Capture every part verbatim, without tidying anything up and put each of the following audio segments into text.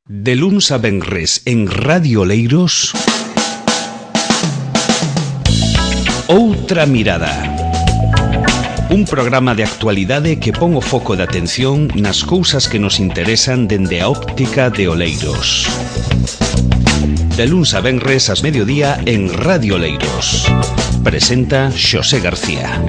De luns a venres en Radio Oleiros, Outra Mirada. Un programa de actualidade que pon o foco de atención nas cousas que nos interesan dende a óptica de Oleiros. De luns a venres ás mediodía en Radio Oleiros. Presenta Xosé García.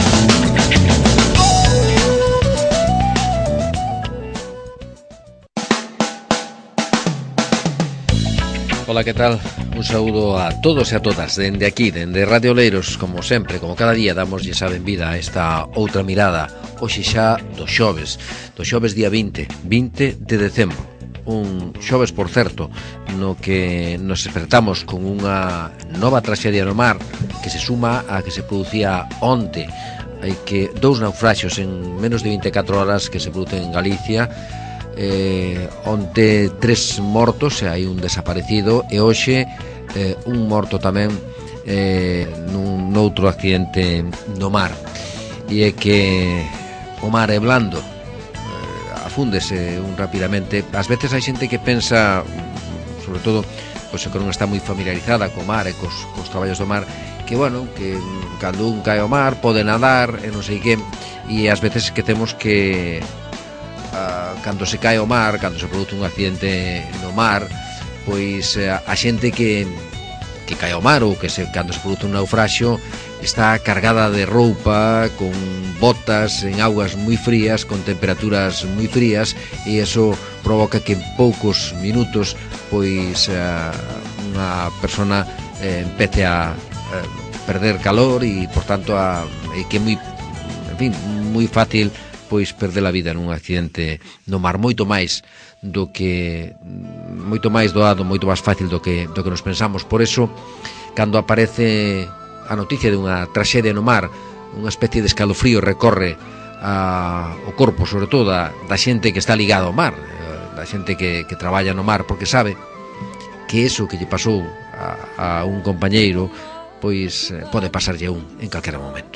Ola, que tal? Un saúdo a todos e a todas dende aquí, dende Radio Oleiros. Como sempre, como cada día, damos xa benvida a esta outra mirada. Hoxe xa do xoves, do xoves día vinte, vinte de decembro. Un xoves, por certo, no que nos despertamos con unha nova traxedia no mar que se suma a que se producía onte. Hai que dous naufraxos en menos de vinte e catro horas que se producen en Galicia. Eh, onte tres mortos e hai un desaparecido, e hoxe eh, un morto tamén eh, nun outro accidente no mar. E é que o mar é blando, eh, afúndese un rapidamente. Ás veces hai xente que pensa, sobre todo pois, que non está moi familiarizada co mar e cos, cos traballos do mar, que bueno, que cando un cae ao mar pode nadar e non sei que, e ás veces esquecemos que Uh, cando se cae ao mar, cando se produce un accidente no mar, pois uh, a xente que que cae ao mar ou que se, cando se produce un naufraxio está cargada de roupa, con botas en augas moi frías, con temperaturas moi frías, e eso provoca que en poucos minutos pois uh, unha persona eh, empece a uh, perder calor e por tanto a, e que é moi, en fin, moi fácil pois perder a vida nun accidente no mar, moito máis do que moito máis doado, moito máis fácil do que do que nos pensamos. Por eso, cando aparece a noticia de unha traxedia no mar, unha especie de escalofrío recorre a, o corpo, sobre todo da, da xente que está ligada ao mar, da xente que, que traballa no mar, porque sabe que eso que lle pasou a, a un compañeiro pois pode pasarlle a un en calquera momento.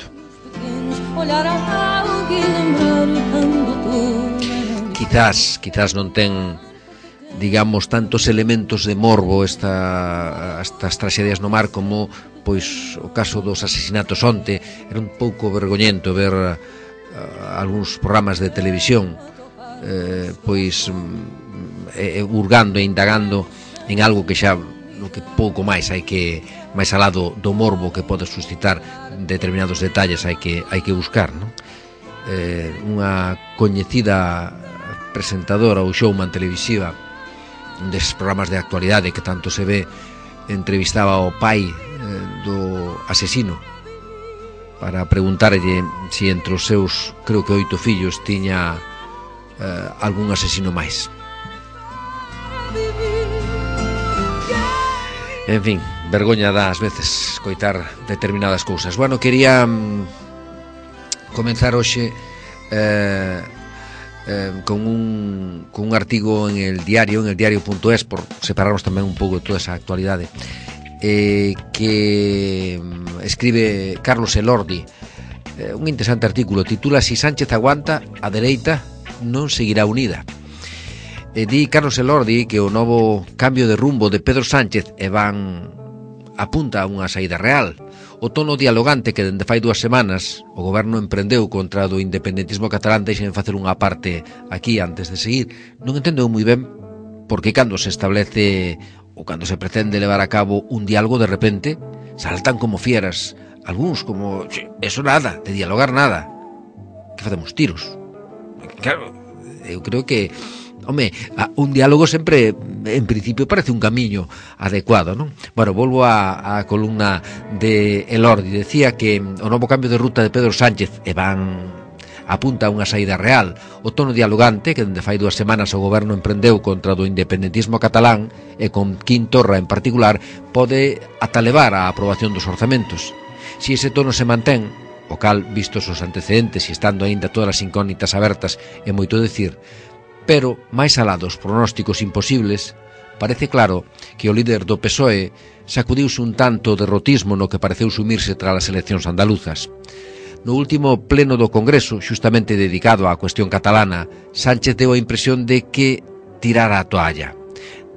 Quizás, quizás non ten, digamos, tantos elementos de morbo esta, estas traxedias no mar como pois o caso dos asesinatos onte. Era un pouco vergoñento ver uh, algúns programas de televisión eh, pois eh, urgando e indagando en algo que xa no que pouco máis hai que máis alá do, do morbo que pode suscitar determinados detalles hai que hai que buscar, non? Eh, unha coñecida presentadora ou showman televisiva desses programas de actualidade que tanto se ve, entrevistaba ao pai eh, do asesino para preguntarlle si entre os seus, creo que oito fillos, tiña eh, algún asesino máis. En fin, vergoña dá ás veces coitar determinadas cousas. Bueno, quería mm, comenzar hoxe eh, eh, con un con un artigo en el diario, en el diario punto es, por separarnos tamén un pouco de toda esa actualidade, eh, que escribe Carlos Elordi, eh, un interesante artículo, titula "Si Sánchez aguanta, a dereita non seguirá unida". E di Carlos Elordi que o novo cambio de rumbo de Pedro Sánchez e van apunta a unha saída real. O tono dialogante que dende fai dúas semanas o goberno emprendeu contra do independentismo catalán, deixen facer unha parte aquí antes de seguir, non entendeu moi ben porque cando se establece ou cando se pretende levar a cabo un diálogo, de repente saltan como fieras algúns, como, eso nada, de dialogar nada, que facemos tiros. Claro, eu creo que home, un diálogo sempre, en principio, parece un camiño adecuado, non? Bueno, volvo á columna de Elordi. Decía que o novo cambio de ruta de Pedro Sánchez e van apunta a unha saída real. O tono dialogante que dende fai dúas semanas o goberno emprendeu contra do independentismo catalán e con Quim Torra en particular pode ata levar á aprobación dos orzamentos. Si ese tono se mantén, o cal, vistos os antecedentes e estando aínda todas as incógnitas abertas, é moito decir, pero, máis alá dos pronósticos imposibles, parece claro que o líder do P S O E sacudiuse un tanto o derrotismo no que pareceu sumirse tras as eleccións andaluzas. No último pleno do Congreso, xustamente dedicado á cuestión catalana, Sánchez deu a impresión de que tirara a toalla.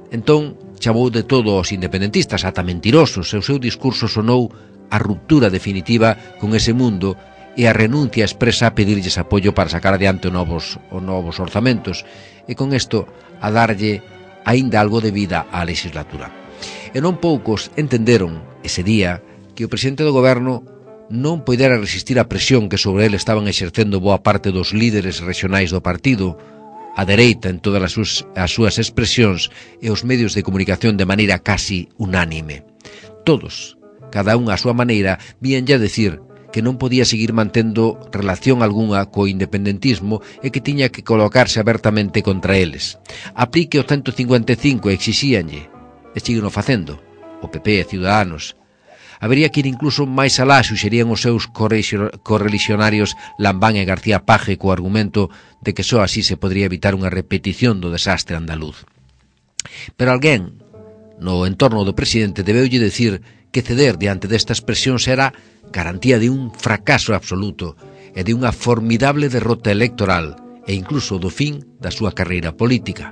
Entón, chamou de todo aos independentistas, ata mentirosos, e o seu discurso sonou a ruptura definitiva con ese mundo e a renuncia expresa a pedirlles apoio para sacar adiante os novos, os novos orzamentos, e con isto a darlle aínda algo de vida á legislatura. E non poucos entenderon ese día que o presidente do goberno non poidera resistir a presión que sobre ele estaban exercendo boa parte dos líderes regionais do partido, a dereita en todas as súas, as súas expresións e os medios de comunicación de maneira casi unánime. Todos, cada un á súa maneira, víanlle a decir que non podía seguir mantendo relación algunha co independentismo e que tiña que colocarse abertamente contra eles. Aplique o ciento cincuenta e cinco e exixíanlle, e siguen o facendo, o P P e Ciudadanos. Habería que ir incluso máis alá, suxerían os seus correligionarios Lambán e García Paje co argumento de que só así se podría evitar unha repetición do desastre andaluz. Pero alguén, no entorno do presidente, debeulle decir que ceder diante destas presións era garantía de un fracaso absoluto e de unha formidable derrota electoral e incluso do fin da súa carreira política,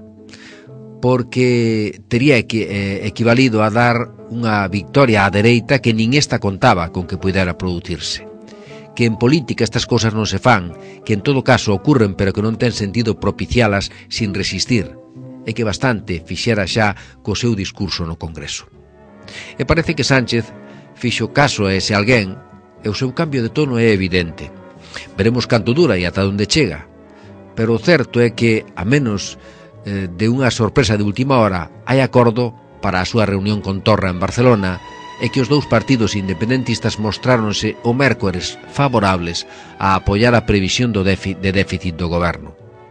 porque tería eh, equivalido a dar unha victoria á dereita que nin esta contaba con que pudera producirse. Que en política estas cousas non se fan, que en todo caso ocurren pero que non ten sentido propicialas sin resistir, e que bastante fixera xa co seu discurso no Congreso. E parece que Sánchez fixo caso a ese alguén, e o seu cambio de tono é evidente. Veremos canto dura e ata onde chega, pero o certo é que, a menos eh, de unha sorpresa de última hora, hai acordo para a súa reunión con Torra en Barcelona e que os dous partidos independentistas mostráronse o mércores favorables a apoiar a previsión do déficit, de déficit do goberno.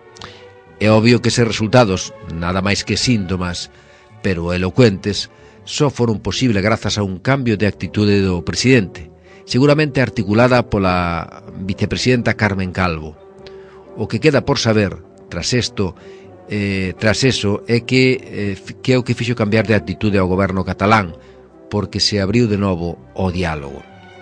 É obvio que eses resultados, nada máis que síntomas, pero elocuentes, só foron posible grazas a un cambio de actitude do presidente, seguramente articulada pola vicepresidenta Carmen Calvo. O que queda por saber, tras isto, eh, tras eso, é que, eh, que é o que fixo cambiar de actitude ao goberno catalán, porque se abriu de novo o diálogo.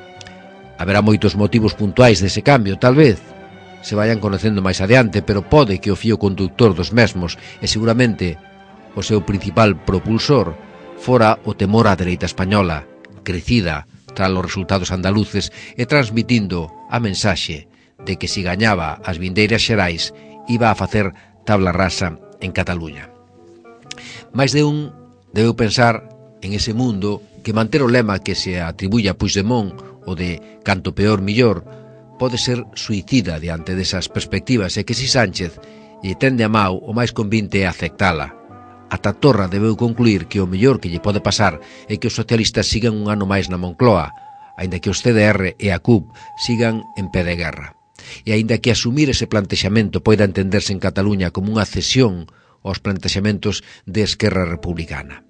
Haberá moitos motivos puntuais dese cambio, tal vez se vayan conocendo máis adiante, pero pode que o fío conductor dos mesmos e seguramente o seu principal propulsor fora o temor á dereita española, crecida tras os resultados andaluces e transmitindo a mensaxe de que si gañaba as vindeiras xerais iba a facer tabla rasa en Cataluña. Mais de un debeu pensar en ese mundo que manter o lema que se atribuye a Puigdemont, o de canto peor millor, pode ser suicida diante desas perspectivas e que si Sánchez lle tende a mau, o máis convinte é aceptala. Ata Torra debeu concluir que o mellor que lle pode pasar é que os socialistas sigan un ano máis na Moncloa, aínda que os C D R e a C U P sigan en pé de guerra. E aínda que asumir ese plantexamento poida entenderse en Cataluña como unha cesión aos plantexamentos de Esquerra Republicana.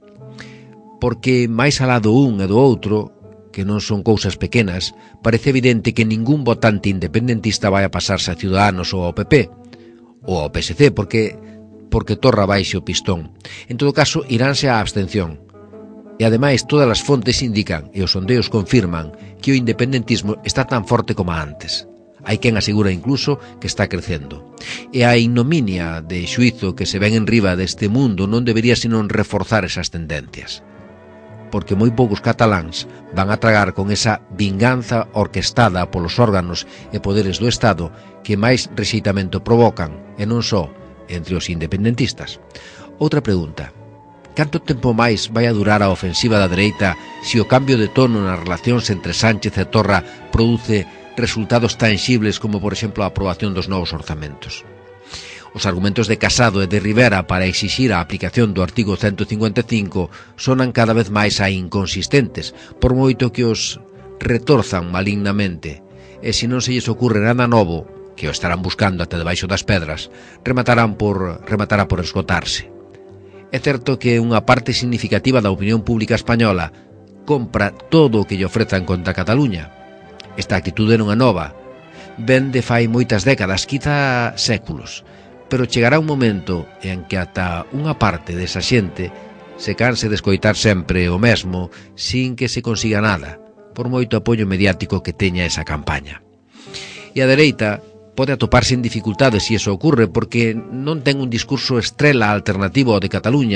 Porque máis alá do un e do outro, que non son cousas pequenas, parece evidente que ningún votante independentista vai a pasarse a Ciudadanos ou ao P P, ou ao P S C, porque porque Torra baixe o pistón. En todo caso, iránse á abstención. E ademais, todas as fontes indican, e os sondeos confirman, que o independentismo está tan forte como antes. Hai quen asegura incluso que está crecendo. E a ignominia de xuizo que se ven en riba deste mundo non debería senón reforzar esas tendencias. Porque moi poucos cataláns van a tragar con esa vinganza orquestada polos órganos e poderes do Estado que máis rexeitamento provocan, e non só entre os independentistas. Outra pregunta: canto tempo máis vai a durar a ofensiva da dereita se o cambio de tono nas relacións entre Sánchez e Torra produce resultados tangibles como, por exemplo, a aprobación dos novos orzamentos? Os argumentos de Casado e de Rivera para exixir a aplicación do artigo ciento cincuenta e cinco sonan cada vez máis a inconsistentes, por moito que os retorzan malignamente, e se non se lles ocurre nada novo, que o estarán buscando até debaixo das pedras, rematarán por, rematará por esgotarse. É certo que unha parte significativa da opinión pública española compra todo o que lle ofrezan contra Cataluña. Esta actitude non é nova, ven de fai moitas décadas, quizá séculos, pero chegará un momento en que ata unha parte desa xente se canse de escoitar sempre o mesmo sin que se consiga nada, por moito apoio mediático que teña esa campaña. E a dereita pode atoparse en dificultades se iso ocurre, porque non ten un discurso estrela alternativo ao de Cataluña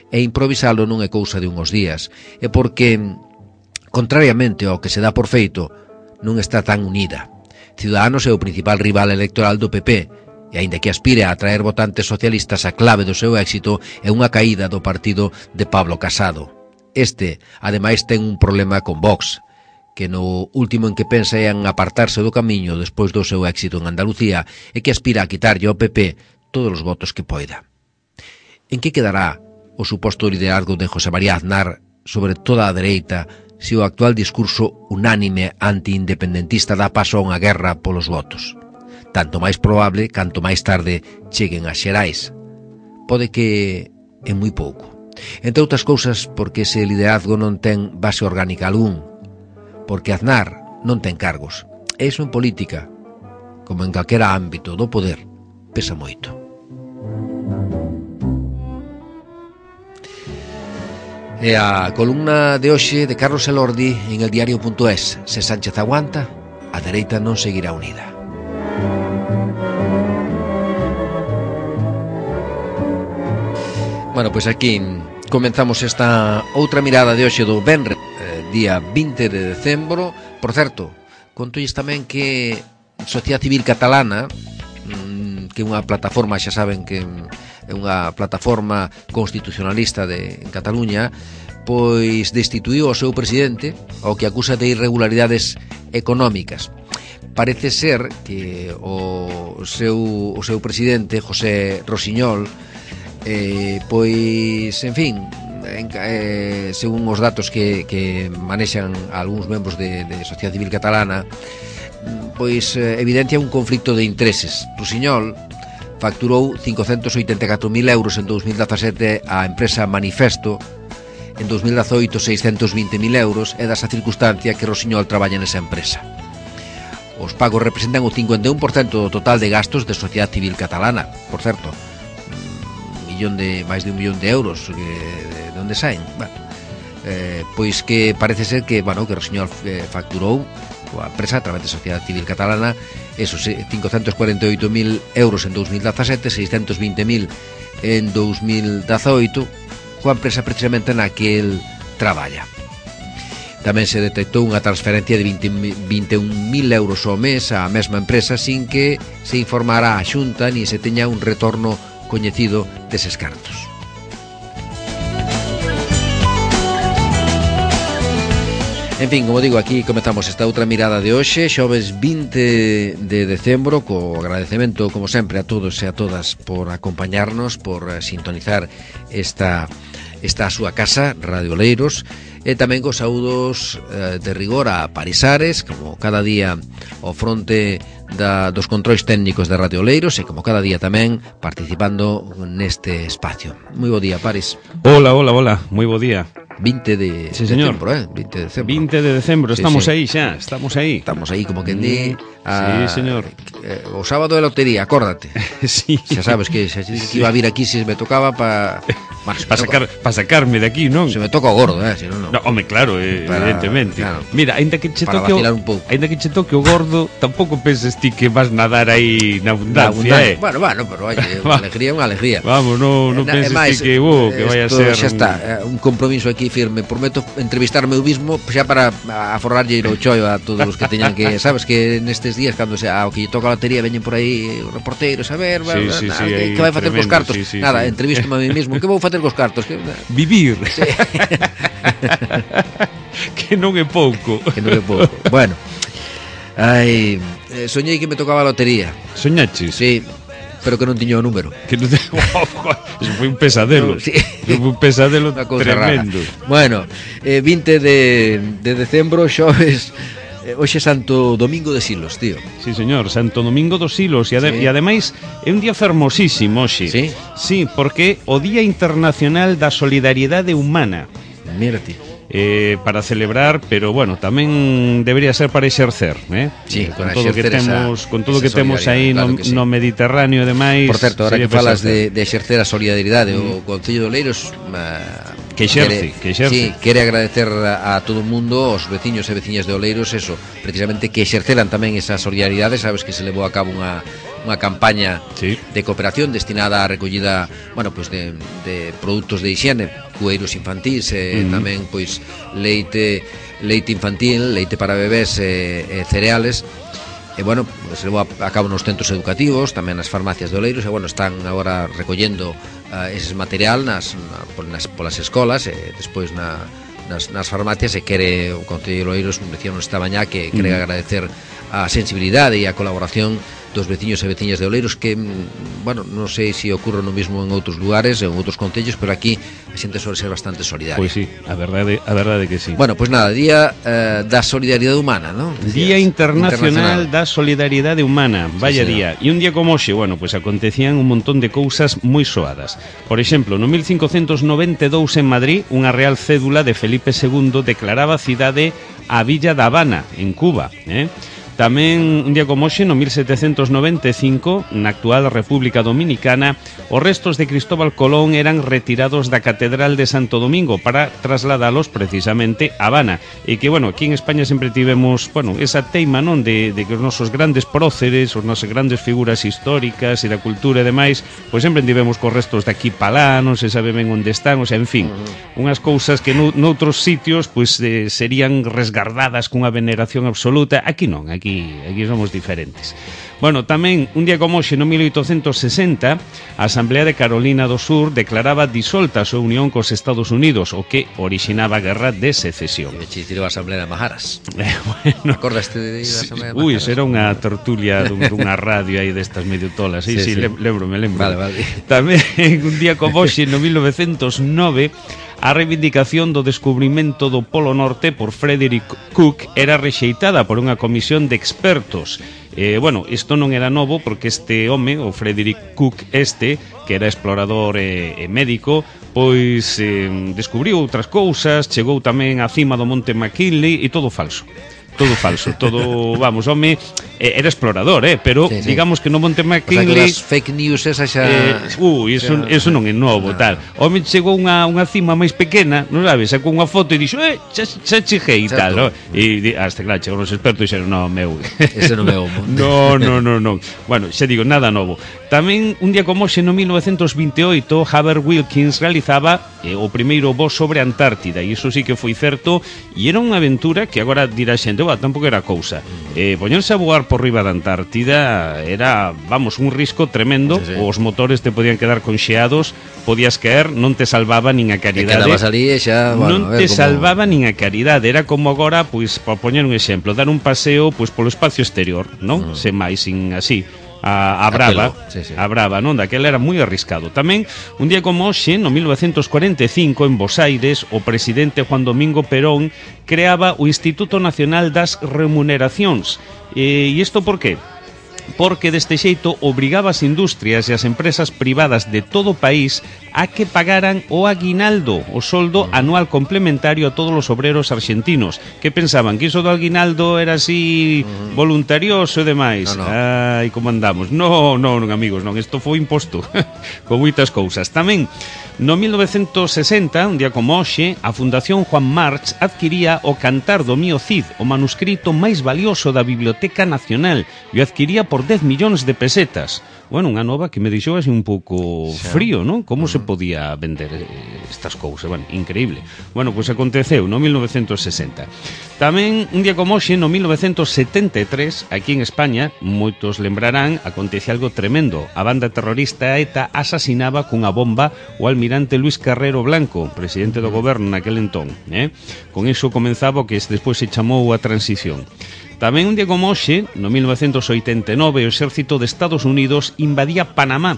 e improvisalo non é cousa de unhos días, e porque, contrariamente ao que se dá por feito, non está tan unida. Ciudadanos é o principal rival electoral do P P, e aínda que aspire a atraer votantes socialistas, a clave do seu éxito é unha caída do partido de Pablo Casado. Este, ademais, ten un problema con Vox, que no último en que pensa é en apartarse do camiño despois do seu éxito en Andalucía e que aspira a quitarlle ao P P todos os votos que poida. En que quedará o suposto liderazgo de José María Aznar sobre toda a dereita se o actual discurso unánime anti-independentista dá paso a unha guerra polos votos? Tanto máis probable canto máis tarde cheguen as xerais. Pode que en moi pouco. Entre outras cousas porque ese liderazgo non ten base orgánica algún, porque Aznar non ten cargos. E iso en política, como en calquera ámbito do poder, pesa moito. E a columna de hoxe de Carlos Elordi en el diario punto es: se Sánchez aguanta, a dereita non seguirá unida. Bueno, pois aquí comenzamos esta outra mirada de hoxe do venres, día vinte de decembro. Por certo, contolles tamén que Sociedade Civil Catalana, que é unha plataforma, xa saben que é unha plataforma constitucionalista de, en Cataluña, pois destituiu o seu presidente, ao que acusa de irregularidades económicas. Parece ser que o seu, o seu presidente, José Rosiñol, eh, pois, en fin, En, eh, según os datos que, que manexan algúns membros de, de Sociedade Civil Catalana, pois eh, evidencia un conflicto de intereses. Rosiñol facturou cincocentos oitenta e catro mil euros en dous mil dezasete á empresa Manifesto, en dous mil dezoito seiscentos vinte mil euros, e dasa circunstancia que Rosiñol traballa nesa empresa. Os pagos representan o cincuenta e un por cento do total de gastos de Sociedade Civil Catalana. Por certo, millón de, máis de un millón de euros que, de, de onde saen. Bueno, eh, pois que parece ser que, bueno, que Rosiñol eh, facturou a empresa a través de Sociedade Civil Catalana esos cincocentos cuarenta e oito mil euros en dous mil dezasete, seiscentos vinte mil en dous mil dezoito, coa empresa precisamente na que el traballa. Tamén se detectou unha transferencia de vinte, vinte e un mil euros ao mes á mesma empresa sin que se informara a Xunta ni se teña un retorno coñecido deses cartos. En fin, como digo, aquí comezamos esta outra mirada de hoxe, xoves vinte de decembro, co agradecemento, como sempre, a todos e a todas por acompañarnos, por sintonizar esta, esta a súa casa, Radio Oleiros, e tamén cos saúdos eh, de rigor a Parisares, como cada día ao fronte da, dos controis técnicos de Radio Oleiros, e como cada día tamén participando neste espacio. Moi bo día, Paris. Hola, hola, hola, moi bo día. vinte de sí, señor. decembro, eh? vinte de decembro. vinte de decembro, sí, estamos sí. aí xa, estamos aí. Estamos aí como que di a... Sí, señor. Eh, o sábado de lotería, acórdate. Sí. Xa sabes que xa que iba a vir aquí se me tocaba pa bueno, para sacar pa sacarme de aquí, non? Se me toca o gordo, eh, si non non. No, home, claro, eh, para, evidentemente. Claro, mira, aínda que che toque o, aínda que che toque o gordo, tampouco penses ti que vas nadar aí na abundancia, na eh. Bueno, bueno, pero oye, unha alegría, unha alegría. Vamos, no, no penses máis, ti que, oh, que vai a ser xa está, un compromiso aquí firme. Prometo entrevistarme eu mismo xa para aforrarlle o chollo a todos os que teñan que, sabes que nestes días cando se ao que lle toca a lotería veñen por aí os reporteiros a ver, sí, sí, nada, sí, que, que vai facer cos cartos? Sí, sí, nada, sí. Entrevístome a mí mismo, que vou facer cos cartos? Que vivir. Sí. Que non é pouco. Que non é pouco. Bueno. Ai, eh, soñei que me tocaba a lotería. Soñaches? Sí. Pero que non tiño o número. Que non te... Eso foi un pesadelo. No, sí. Foi un pesadelo tremendo. Rara. Bueno, eh, vinte de, de decembro, xoves, eh, hoxe Santo Domingo de Silos, tío. Sí, señor, Santo Domingo dos Silos. E, ade- sí. e ademais é un día fermosísimo hoxe. Sí? Sí, porque o Día Internacional da Solidariedade Humana. Mira ti. eh, para celebrar, pero bueno, tamén debería ser para exercer, eh? Sí, eh, con, para todo que temos, esa, con todo que temos aí claro no, que sí. no Mediterráneo e demais. Por certo, ahora que falas de, de exercer a solidariedade, mm. o Concello de Oleiros uh, que exerce, quere, que exerce. Sí, quere agradecer a, a todo o mundo, aos veciños e veciñas de Oleiros, eso, precisamente que exerceran tamén esa solidaridade. Sabes que se levou a cabo unha unha campaña sí. de cooperación destinada á recollida, bueno, pois de, de produtos de higiene, cueiros infantís, e mm. tamén pois leite leite infantil, leite para bebés e, e cereales. E bueno, se levou a cabo nos centros educativos, tamén nas farmacias de Oleiros, e bueno, están agora recollendo uh, ese material nas, nas polas escolas e despois na nas, nas farmacias, e quere o Concello de Oleiros, decíamos esta mañá, que quere mm. agradecer a sensibilidade e a colaboración dos veciños e veciñas de Oleiros, que, bueno, non sei se ocurre no mismo en outros lugares, en outros concellos, pero aquí a xente suele ser bastante solidaria. Pois sí, a verdade, a verdade que sí. Bueno, pois nada, Día eh, da Solidaridade Humana, ¿no? Día Internacional, Internacional da Solidaridade Humana, vaya sí, día. E un día como hoxe, bueno, pois acontecían un montón de cousas moi soadas. Por exemplo, no mil cincocentos noventa e dous en Madrid, unha real cédula de Felipe segundo declaraba a cidade a Villa da Habana, en Cuba, eh? Tamén, un día como hoxe, no mil setecentos noventa e cinco, na actual República Dominicana, os restos de Cristóbal Colón eran retirados da Catedral de Santo Domingo para trasladalos precisamente a Habana. E que, bueno, aquí en España sempre tivemos, bueno, esa teima, non, de, de que os nosos grandes próceres, os nosos grandes figuras históricas e da cultura e demais, pois sempre tivemos cos restos de aquí palá, non se sabe ben onde están, o sea, en fin, unhas cousas que no, noutros sitios, pois, eh, serían resgardadas cunha veneración absoluta. Aquí non, aquí Aquí, aquí somos diferentes. Bueno, tamén, un día como hoxe, no mil oitocentos sesenta, a Asamblea de Carolina do Sur declaraba disolta a súa unión cos Estados Unidos, o que orixinaba a Guerra de Secesión. E chistiro a Asamblea de Majaras. Eh, bueno, acordaste de ir a Asamblea de Majaras? Ui, eso era unha tertulia dun, dunha radio aí destas medio tolas. Sí, sí, sí, sí. lembro, me lembro. Vale, vale. Tamén, un día como hoxe, no mil novecentos nove, a reivindicación do descubrimento do Polo Norte por Frederick Cook era rexeitada por unha comisión de expertos. Eh, bueno, isto non era novo porque este home, o Frederick Cook este, que era explorador e, e médico, pois eh, descubriu outras cousas, chegou tamén á cima do Monte McKinley, e todo falso. Todo falso, todo, vamos, home, era explorador, eh, pero sí, sí. digamos que no Monte McKinley, o sea, que fake news esa xa eh, Ui, eso, xa, eso non é novo, no. tal. Home chegou unha, unha cima máis pequena, non sabes, sacou unha foto e dixo, eh, xa, xa cheguei e tal, no? E hasta claro, chegou os expertos e dixeron, no, meu. Ese non é o monte. No, no, no, no. Bueno, xa digo, nada novo. Tamén, un día como hoxe, no mil novecentos vinte e oito, Haber Wilkins realizaba eh, o primeiro voo sobre a Antártida, e iso sí que foi certo, e era unha aventura que agora dirá xente, bah, tampouco era cousa. Eh, poñerse a voar por riba da Antártida era, vamos, un risco tremendo. Sí, sí. Os motores te podían quedar conxeados, podías caer, non te salvaba nin a caridade. Te quedabas ali e xa, bueno, non te como... salvaba nin a caridade. Era como agora, pois, para poñer un exemplo, dar un paseo, pois, polo espacio exterior, non? Mm. Sen máis, sin así. A, a brava, sí, sí. a brava, non? Daquela era moi arriscado. Tamén, un día como hoxe, no mil novecentos cuarenta e cinco, en Bos Aires, o presidente Juan Domingo Perón creaba o Instituto Nacional das Remuneracións. E, e isto por qué? Porque deste xeito obrigaba as industrias e as empresas privadas de todo o país a que pagaran o aguinaldo, o soldo anual complementario a todos os obreros argentinos, que pensaban que iso do aguinaldo era así voluntarioso e demais. No, no. Ai, como andamos? No, no, non, amigos, non, isto foi imposto con moitas cousas. Tamén, no mil novecentos sesenta, un día como hoxe, a Fundación Juan March adquiría o Cantar do Mío Cid, o manuscrito máis valioso da Biblioteca Nacional, e o adquiría por dez millóns de pesetas. Bueno, unha nova que me deixou así un pouco frío, non? Como uh -huh. se podía vender estas cousas? Bueno, increíble. Bueno, pois pues aconteceu no mil novecentos sesenta. Tamén, un día como hoxe, no mil novecentos setenta e tres, aquí en España, moitos lembrarán, acontece algo tremendo. A banda terrorista ETA asasinaba cunha bomba o almirante Luis Carrero Blanco, presidente do goberno naquel entón. Eh? Con iso comenzaba o que despois se chamou a transición. Tamén un día como hoxe, no mil novecentos oitenta e nove, o exército de Estados Unidos invadía Panamá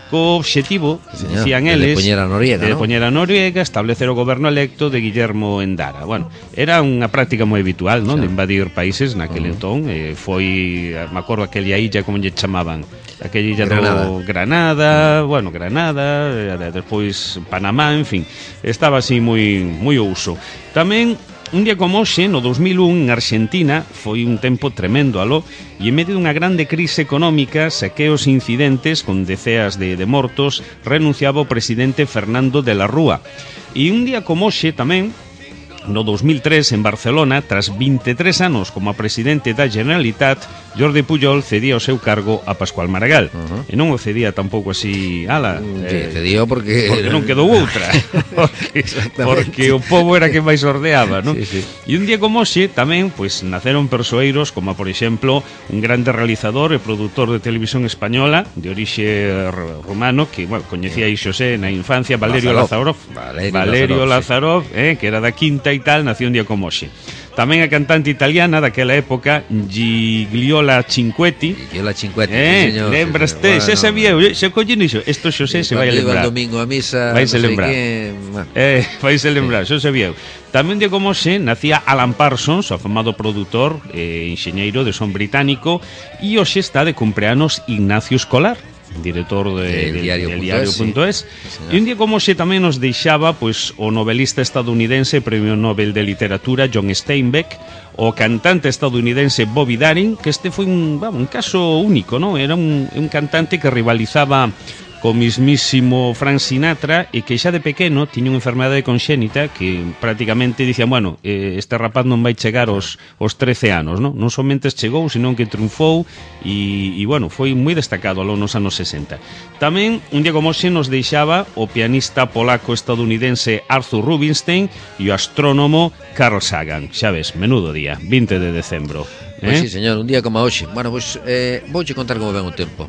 co obxectivo, sí, dicían de eles, poñer a Noriega, de ¿no? poñer a Noriega, establecer o goberno electo de Guillermo Endara. Bueno, era unha práctica moi habitual, non? Sí. De invadir países naquele Uh-huh. entón, eh, foi, me acordo aquella illa, como lle chamaban, aquella illa Granada. do Granada, bueno, Granada, eh, despois Panamá, en fin, estaba así moi moi ao uso. Tamén un día como hoxe, no dos mil un, en Argentina, foi un tempo tremendo aló, e en medio dunha grande crise económica, saqueos e incidentes con deceas de, de mortos, renunciaba o presidente Fernando de la Rúa. E un día como hoxe tamén, no dos mil tres, en Barcelona, tras vinte e tres anos como presidente da Generalitat, Jordi Pujol cedía o seu cargo a Pascual Maragall. Uh-huh. E non o cedía tampouco así, ala, Sí, eh, cedió porque... porque non quedou outra. porque, porque o pobo era que máis ordeaba, non? Sí, sí. E un día como hoxe tamén, pois, naceron persoeiros como, por exemplo, un grande realizador e produtor de televisión española de orixe r- romano que, bueno, coñecía aí Xosé na infancia, Valerio Lazarov. Lazarov. Valerio Valerio Lazarov, Lazarov, eh, que era da Quinta e tal, nació un día como hoxe. Tamén a cantante italiana daquela época, Gigliola Cinquetti. Y yo la Cinquetti, Eh, sí, señor. lembraste, sí, se señor. sabía, eu, se collín iso, esto Xosé se vai a Cuando iba el lembrar. domingo a misa, Vais a no sé lembrar. qué, bueno. Eh, vais a lembrar, xo sabía eu. Tamén de como se nacía Alan Parsons, o afamado produtor e eh, enxeñeiro de son británico, e hoxe está de cumpleanos Ignacio Escolar, director de, Del de, diario del punto diario es, punto es. sí. E un día como xe tamén nos deixaba pois, o novelista estadounidense Premio Nobel de Literatura John Steinbeck, o cantante estadounidense Bobby Darin, que este foi un, vamos, un caso único, ¿no? Era un, un cantante que rivalizaba co mismísimo Frank Sinatra e que xa de pequeno tiña unha enfermedade conxénita que prácticamente dicían, bueno, eh, este rapaz non vai chegar aos, aos trece anos, non? Non somente chegou, senón que triunfou e, e bueno, foi moi destacado ao nos anos sesenta. Tamén, un día como hoxe nos deixaba o pianista polaco-estadounidense Arthur Rubinstein e o astrónomo Carl Sagan. Xa ves, menudo día, vinte de decembro. Pues Eh? sí, señor, un día como hoxe. Bueno, pues eh, vouche contar como ven o tempo.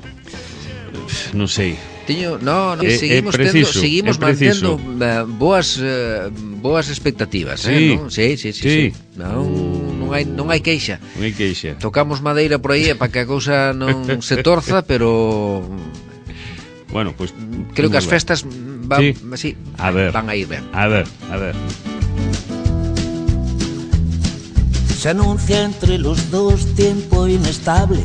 Non sei. Tiño, no, no, É- seguimos é preciso, tendo, seguimos é preciso. mantendo eh, boas eh, boas expectativas, Sí. eh, ¿no? Sí, sí, sí, Sí. sí. Non, non hai non hai queixa. Non hai queixa. Tocamos madeira por aí para que a cousa non se torza, pero Bueno, pois creo que as moi ben. festas van, Sí. sí, A ver. van a ir ben. A ver, a ver. Se anuncia entre los dos tiempo inestable.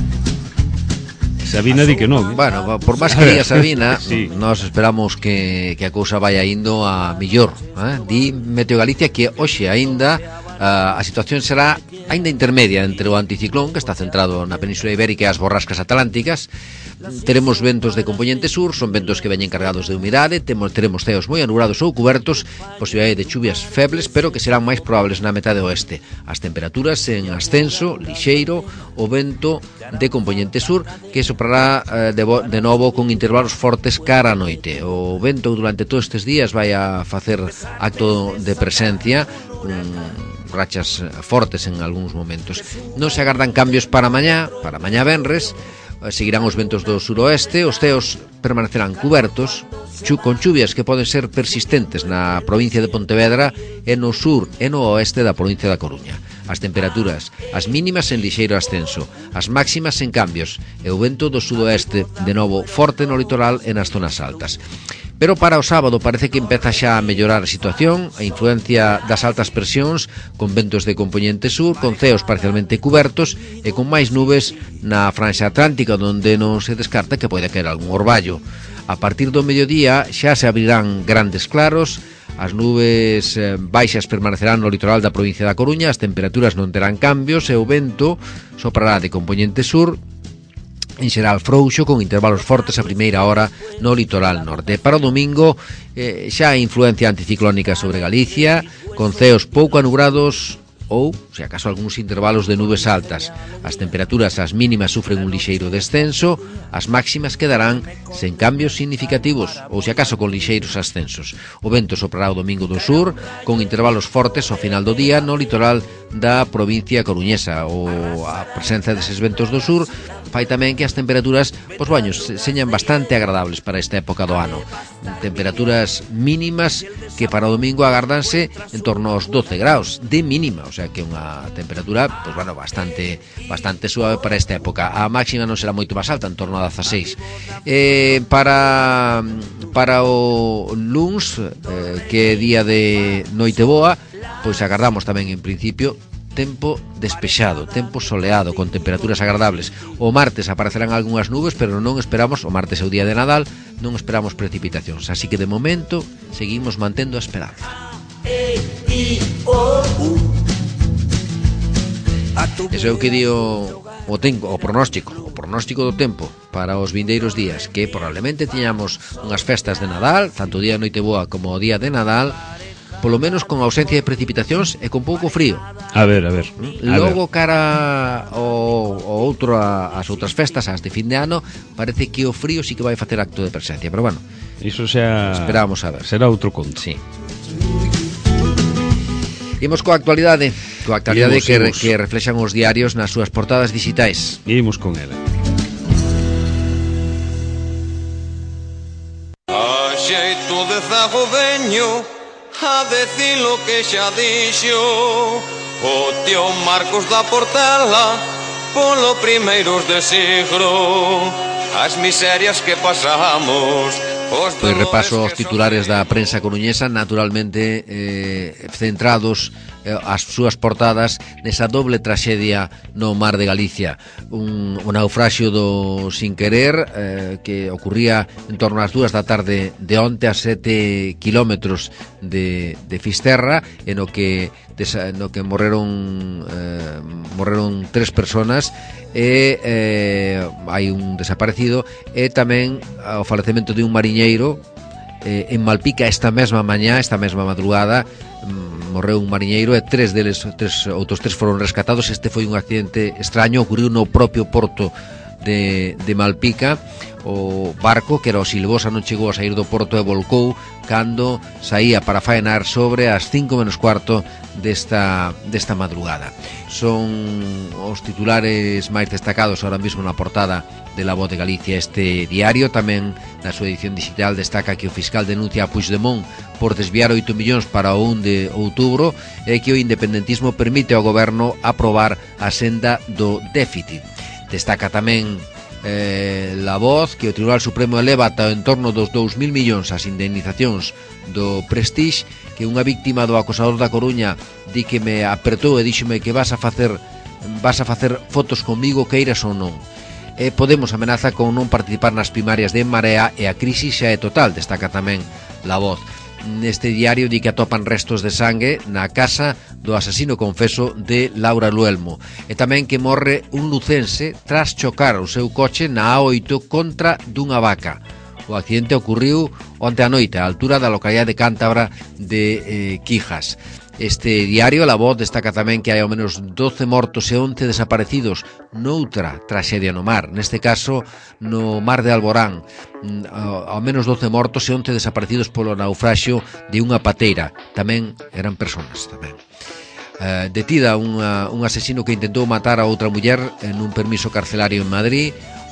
Sabina di que non. eh? Bueno, por máis que diga Sabina, Sí. nós esperamos que, que a cousa vaya indo a millor, eh? Di Meteo Galicia que hoxe aínda uh, a situación será aínda intermedia entre o anticiclón que está centrado na Península Ibérica e as borrascas atlánticas. Teremos ventos de componente sur, son ventos que veñen cargados de humidade, temos, teremos ceos moi anulados ou cubertos, posibilidade de chuvias febles, pero que serán máis probables na metade oeste. As temperaturas en ascenso, lixeiro, o vento de componente sur, que soprará eh, de, de novo con intervalos fortes cara a noite. O vento durante todos estes días vai a facer acto de presencia, con rachas fortes en algúns momentos. Non se agardan cambios para mañá, para mañá venres. Seguirán os ventos do suroeste, os ceos permanecerán cubertos, chu, con chuvias que poden ser persistentes na provincia de Pontevedra e no sur e no oeste da provincia da Coruña. As temperaturas, as mínimas en lixeiro ascenso, as máximas en cambios e o vento do sudoeste de novo forte no litoral e nas zonas altas. Pero para o sábado parece que empeza xa a mellorar a situación, a influencia das altas presións, con ventos de componente sur, con ceos parcialmente cubertos e con máis nubes na franxa atlántica, onde non se descarta que pode caer algún orballo. A partir do mediodía xa se abrirán grandes claros, as nubes eh, baixas permanecerán no litoral da provincia da Coruña, as temperaturas non terán cambios e o vento soprará de componente sur, en xeral frouxo, con intervalos fortes a primeira hora no litoral norte. Para o domingo eh, xa hai influencia anticiclónica sobre Galicia, con ceos pouco anubrados ou, se acaso, algúns intervalos de nubes altas. As temperaturas as mínimas sufren un lixeiro descenso, as máximas quedarán sen cambios significativos ou, se acaso, con lixeiros ascensos. O vento soprará o domingo do sur, con intervalos fortes ao final do día no litoral da provincia coruñesa. O a presenza deses ventos do sur fai tamén que as temperaturas, pois bueno, señan bastante agradables para esta época do ano. Temperaturas mínimas que para o domingo agardanse en torno aos doce graus de mínima, o sea que unha temperatura, pois bueno, bastante bastante suave para esta época. A máxima non será moito máis alta, en torno a dezaseis. Eh, para para o luns, eh, que é día de Noiteboa, pois agardamos tamén en principio tempo despexado, tempo soleado, con temperaturas agradables. O martes aparecerán algunhas nubes, pero non esperamos, o martes é o día de Nadal, non esperamos precipitacións, así que de momento seguimos mantendo a esperanza. Eso é o que di o, o, tempo, o pronóstico, o pronóstico do tempo para os vindeiros días, que probablemente tiñamos unhas festas de Nadal, tanto o día de Noiteboa como o día de Nadal, polo menos con ausencia de precipitacións e con pouco frío. A ver, a ver. A Logo ver. cara ao, ao outro a, as outras festas, as de fin de ano, parece que o frío sí que vai facer acto de presencia, pero bueno, iso xa esperamos a ver. Será outro conto. Sí. Imos coa actualidade, coa actualidade Imos, que, imos. que reflexan os diarios nas súas portadas digitais. Imos con ela. A xeito de zago veño a decir lo que xa dixo o tío Marcos da Portela polo primeiros de siglo, as miserias que pasamos. Pois repaso aos titulares da prensa coruñesa, naturalmente eh, centrados eh, as súas portadas nesa doble traxedia no mar de Galicia. Un, un naufraxio do Sin Querer eh, que ocurría en torno ás dúas da tarde de onte a sete kilómetros de, de Fisterra, en o que, desa, no que morreron eh, morreron tres personas e eh, hai un desaparecido, e tamén o falecemento de un mariñeiro eh, en Malpica esta mesma mañá, esta mesma madrugada. mm, morreu un mariñeiro e tres deles, tres, outros tres foron rescatados. Este foi un accidente extraño, ocurriu no propio porto de, de Malpica. O barco, que era o Silvosa, non chegou a sair do porto e volcou cando saía para faenar sobre as cinco menos cuarto desta, desta madrugada. Son os titulares máis destacados ahora mesmo na portada de La Voz de Galicia, este diario. Tamén na súa edición digital destaca que o fiscal denuncia a Puigdemont por desviar oito millóns para o un de outubro e que o independentismo permite ao goberno aprobar a senda do déficit. Destaca tamén Eh, La Voz que o Tribunal Supremo eleva ata en torno dos dous mil millóns as indemnizacións do Prestige, que unha víctima do acosador da Coruña di que me apertou e díxome que vas a facer vas a facer fotos comigo, queiras ou non. E Podemos amenaza con non participar nas primarias de En Marea e a crise xa é total, destaca tamén La Voz. Neste diario di que atopan restos de sangue na casa do asasino confeso de Laura Luelmo, e tamén que morre un lucense tras chocar o seu coche na A oito contra dunha vaca. O accidente ocurriu onte a noite á altura da localidade cántabra de eh, Quijas. Este diario, La Voz, destaca tamén que hai ao menos doce mortos e once desaparecidos noutra traxedia no mar, neste caso no mar de Alborán. Ao menos doce mortos e once desaparecidos polo naufraxio de unha pateira. Tamén eran personas, tamén. Uh, detida unha, un asesino que intentou matar a outra muller en un permiso carcelario en Madrid.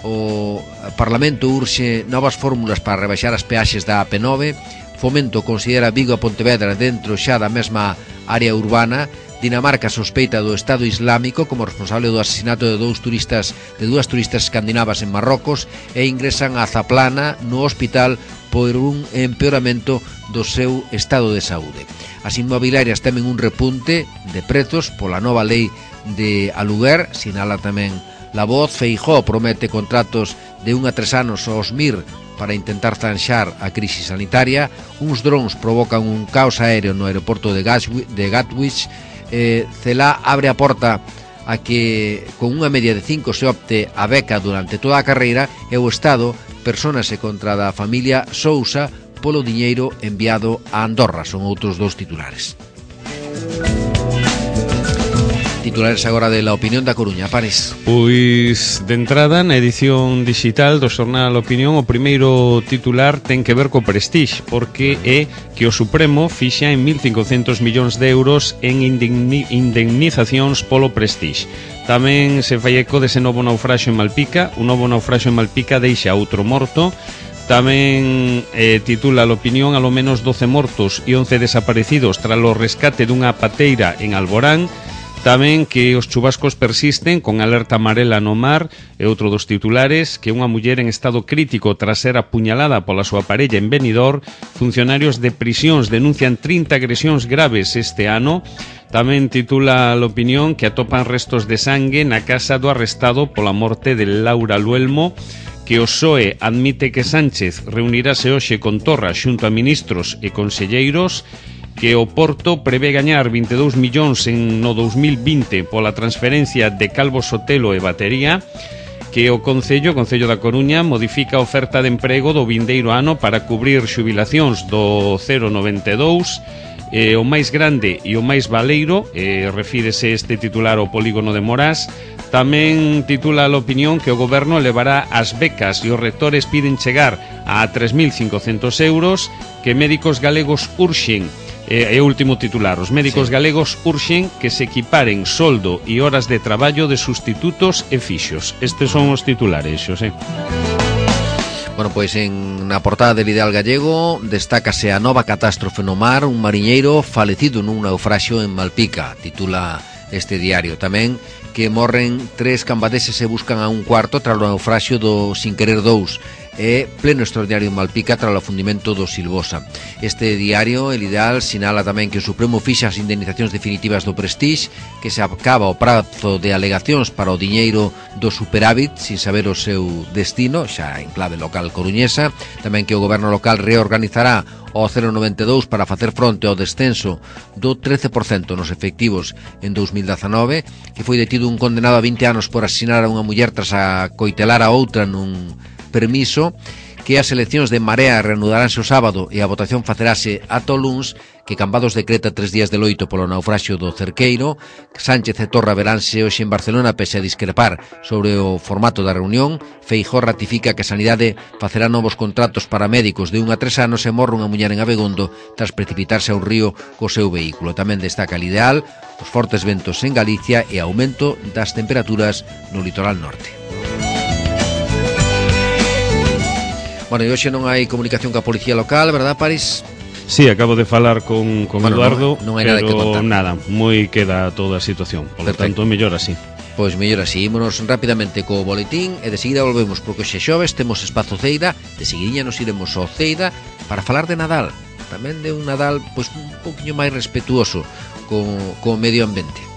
O Parlamento urxe novas fórmulas para rebaixar as peaxes da A P nove. Fomento considera Vigo a Pontevedra dentro xa da mesma área urbana. Dinamarca sospeita do Estado Islámico como responsable do asesinato de dous turistas de dúas turistas escandinavas en Marrocos, e ingresan a Zaplana no hospital por un empeoramento do seu estado de saúde. As inmobiliarias temen un repunte de prezos pola nova lei de aluguer, sinala tamén La Voz. Feijóo promete contratos de un a tres anos aos M I R para intentar zanxar a crise sanitaria. Uns drons provocan un caos aéreo no aeroporto de Gatwick. eh, Celá abre a porta a que con unha media de cinco se opte a beca durante toda a carreira, e o Estado persónase contra da familia Sousa polo diñeiro enviado a Andorra. Son outros dous titulares. Titulares agora de La Opinión da Coruña, Pares. Pois, de entrada, na edición digital do xornal Opinión, o primeiro titular ten que ver co Prestige, porque é que o Supremo fixa en mil cincocentos millóns de euros en indemni indemnizacións polo Prestige. Tamén se fai eco dese novo naufraxio en Malpica. Un novo naufraxio en Malpica deixa outro morto. Tamén eh, titula a Opinión alo menos doce mortos e once desaparecidos tras o rescate dunha pateira en Alborán. Tamén que os chubascos persisten con alerta amarela no mar e outro dos titulares que unha muller en estado crítico tras ser apuñalada pola súa parella en Benidorm. Funcionarios de prisións denuncian trinta agresións graves este ano. Tamén titula a Opinión que atopan restos de sangue na casa do arrestado pola morte de Laura Luelmo, que o P S O E admite que Sánchez reunirase hoxe con Torra xunto a ministros e conselleiros, que o Porto prevé gañar vinte e dous millóns en no dous mil vinte pola transferencia de Calvo Sotelo e Batería, que o Concello, o Concello da Coruña, modifica a oferta de emprego do vindeiro ano para cubrir xubilacións do cero coma noventa e dous, eh, o máis grande e o máis baleiro, eh, refírese este titular ao polígono de Morás. Tamén titula a Opinión que o Goberno levará as becas e os rectores piden chegar a tres mil cincocentos euros, que médicos galegos urxen. E o último titular, os médicos sí. galegos urxen que se equiparen soldo e horas de traballo de sustitutos e fixos. Estes son os titulares, Xosé. Bueno, pois en na portada del Ideal Gallego destácase a nova catástrofe no mar, un mariñeiro falecido nun naufraxio en Malpica, titula este diario. Tamén que morren tres cambadeses e buscan a un cuarto tras o naufraxio do Sin Querer dous. E pleno extraordinario en Malpica tras o afundimento do Silvosa. Este diario, El Ideal, sinala tamén que o Supremo fixa as indemnizacións definitivas do Prestige, que se acaba o prazo de alegacións para o diñeiro do superávit sin saber o seu destino, xa en clave local coruñesa. Tamén que o goberno local reorganizará o cero coma noventa e dous para facer fronte ao descenso do trece por cento nos efectivos en dous mil dezanove, que foi detido un condenado a vinte anos por asesinar a unha muller tras a coitelar a outra nun permiso, que as eleccións de Marea reanudaránse o sábado e a votación facerase ata o luns, que Cambados decreta tres días de loito polo naufraxio do Cerqueiro. Sánchez e Torra veránse hoxe en Barcelona pese a discrepar sobre o formato da reunión. Feijóo ratifica que a Sanidade facerá novos contratos para médicos de un a tres anos e morre unha muller en Abegondo tras precipitarse ao río co seu vehículo. Tamén destaca El Ideal os fortes ventos en Galicia e aumento das temperaturas no litoral norte. Bueno, e hoxe non hai comunicación coa policía local, verdad, París? Sí, acabo de falar con, con bueno, Eduardo, non, non hai nada pero que contar. nada, moi queda toda a situación. Por lo tanto, mellor así. Pois mellor así, ímonos rapidamente co boletín e de seguida volvemos, porque xe xoves temos espazo Ceida, de seguidinha nos iremos ao Ceida para falar de Nadal, tamén de un Nadal pois un poquinho máis respetuoso co, co medio ambiente.